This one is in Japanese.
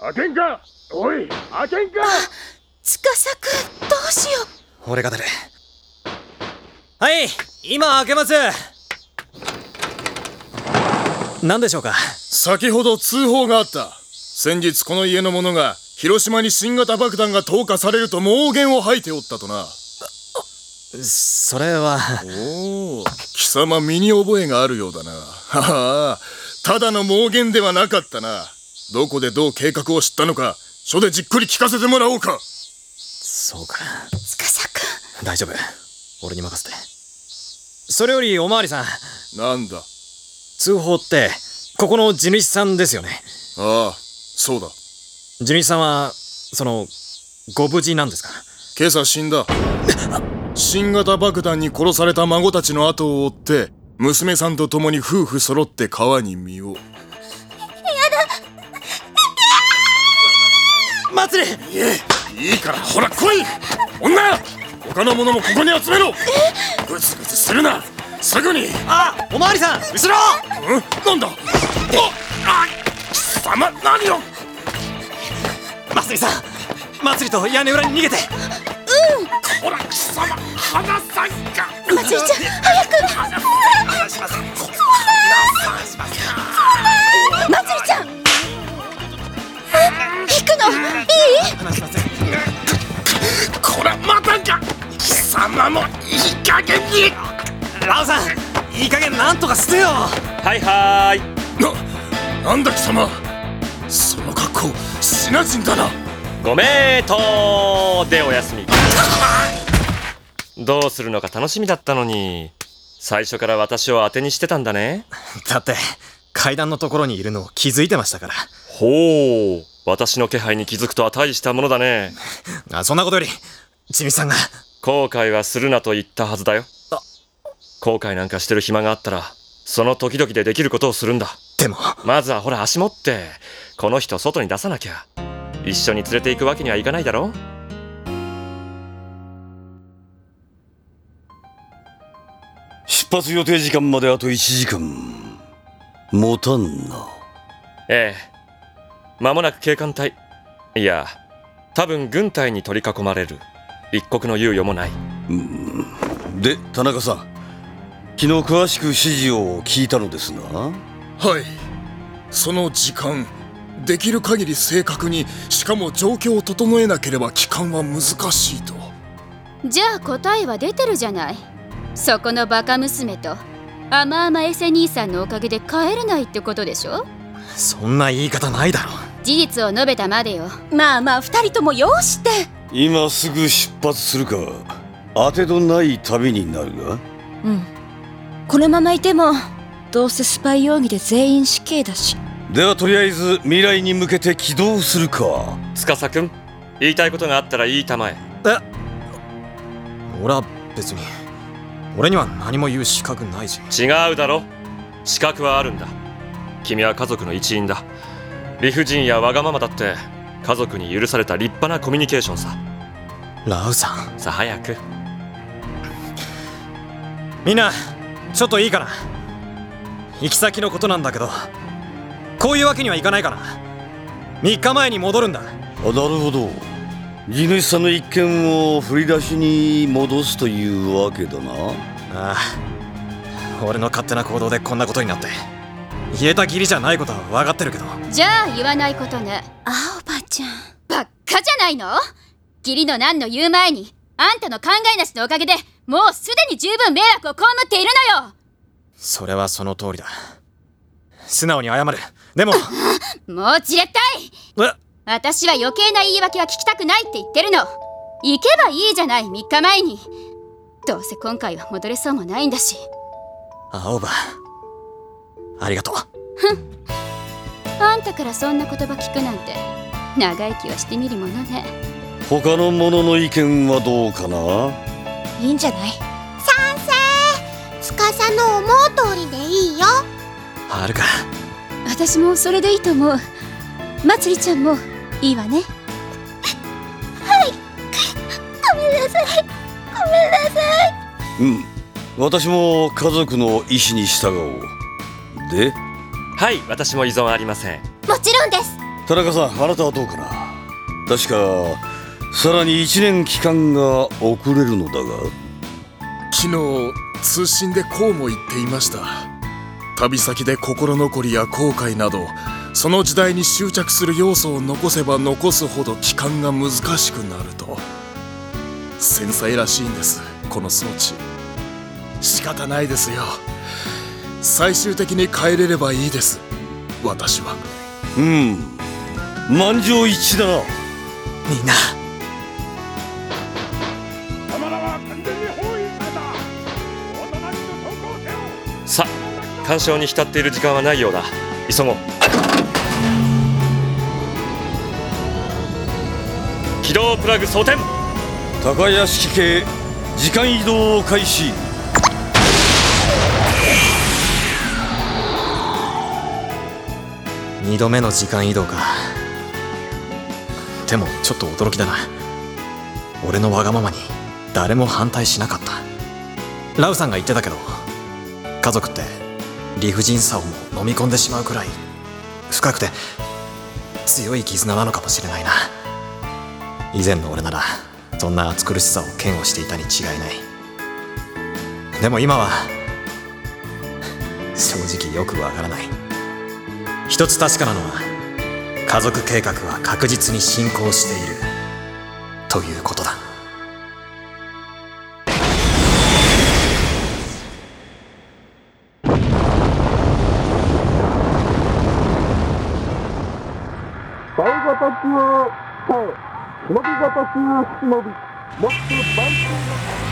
開けんか。おい、開けんか。 司くん、どうしよう。俺が出る。はい、今開けます。何でしょうか。 先ほど通報があった。先日この家の者が広島に新型爆弾が投下されると妄言を吐いておったとな。 それは。 おお、貴様身に覚えがあるようだな。はは、ただの妄言ではなかったな。どこでどう計画を知ったのか、書でじっくり聞かせてもらおうか。 そうか。 司くん、 大丈夫、俺に任せて。それよりおまわりさん。 なんだ。 通報ってここの地主さんですよね。 ああ、そうだ。 地主さんはご無事なんですか。 今朝死んだ。新型爆弾に殺された孫たちの後を追って娘さんと共に夫婦揃って川に身を。 祭り。 いいからほら来い。女、他の者もここに集めろ。グツグツするな。すぐに。 おまわりさん、後ろ。 なんだ。貴様、何を。 祭りさん、祭りと屋根裏に逃げて。 ほら貴様、離さんか。 祭りちゃん、早く。 離しません。 祭りちゃん、引くのいい？ 離しません。 こらまたか。貴様もいい加減に。 ラオさん、いい加減なんとかしてよ。 はいはーい。 なんだ貴様、その格好シナ人だな。 ご名答でお休み。どうするのか楽しみだったのに、最初から私を当てにしてたんだね。 だって階段のところにいるのを気づいてましたから。 ほう、私の気配に気づくとは大したものだね。 そんなことより地主さんが。 後悔はするなと言ったはずだよ。後悔なんかしてる暇があったらその時々でできることをするんだ。 でもまずはほら足持ってこの人外に出さなきゃ。一緒に連れて行くわけにはいかないだろ。 出発予定時間まであと1時間。持たんな。 ええ、間もなく警官隊、いや多分軍隊に取り囲まれる。一刻の猶予もない。 で田中さん、昨日詳しく指示を聞いたのですな。 はい、その時間できる限り正確に、しかも状況を整えなければ帰還は難しいと。 じゃあ答えは出てるじゃない。そこのバカ娘と甘々エセ兄さんのおかげで帰れないってことでしょ。 そんな言い方ないだろ。 事実を述べたまでよ。 まあまあ、二人ともよして。 今すぐ出発するか、当てどない旅になるが。 このままいてもどうせスパイ容疑で全員死刑だし。 ではとりあえず未来に向けて起動するか。 司くん、言いたいことがあったら言いたまえ。 俺は別に。俺には何も言う資格ないし。 違うだろ。資格はあるんだ。君は家族の一員だ。理不尽やわがままだって家族に許された立派なコミュニケーションさ。 ラウさん、 さあ早く。 みんなちょっといいかな。行き先のことなんだけど、こういうわけにはいかないかな。3日前に戻るんだ。 なるほど。地主さんの一件を振り出しに戻すというわけだな。 俺の勝手な行動でこんなことになって言えた義理じゃないことは分かってるけど。 じゃあ言わないことね。 おばちゃん、 ばっかじゃないの。義理の何の言う前にあんたの考えなしのおかげでもうすでに十分迷惑を被っているのよ。 それはその通りだ。素直に謝る。でももうじれったい。私は余計な言い訳は聞きたくないって言ってるの。行けばいいじゃない。3日前に。どうせ今回は戻れそうもないんだし。 青葉、ありがとう。 あんたからそんな言葉聞くなんて長生きはしてみるものね。 他の者の意見はどうかな。 いいんじゃない？ 賛成。司の思う通りでいいよ。 はるか、 私もそれでいいと思う。まつりちゃんもいいわね。 はい。ごめんなさい。ごめんなさい。 私も家族の意思に従おう。で、 はい、私も異存ありません。 もちろんです。 田中さん、あなたはどうかな。確かさらに1年期間が遅れるのだが。 昨日通信でこうも言っていました。旅先で心残りや後悔などその時代に執着する要素を残せば残すほど帰還が難しくなると。繊細らしいんです、この装置。仕方ないですよ。最終的に帰れればいいです、私は。 満場一致だな。 みんな。 貴様らは完全に包囲された。お隣の投降せよ。 さあ、干渉に浸っている時間はないようだ。急ごう。起動プラグ装填。 高屋敷系時間移動を開始。 2度目の時間移動か。でもちょっと驚きだな。俺のわがままに誰も反対しなかった。ラウさんが言ってたけど、家族って理不尽さをも飲み込んでしまうくらい深くて強い絆なのかもしれないな。以前の俺ならそんな暑苦しさを嫌悪していたに違いない。でも今は正直よくわからない。一つ確かなのは、家族計画は確実に進行しているということだ。 大型中を耐え、忍び型中を忍び、もっと万全な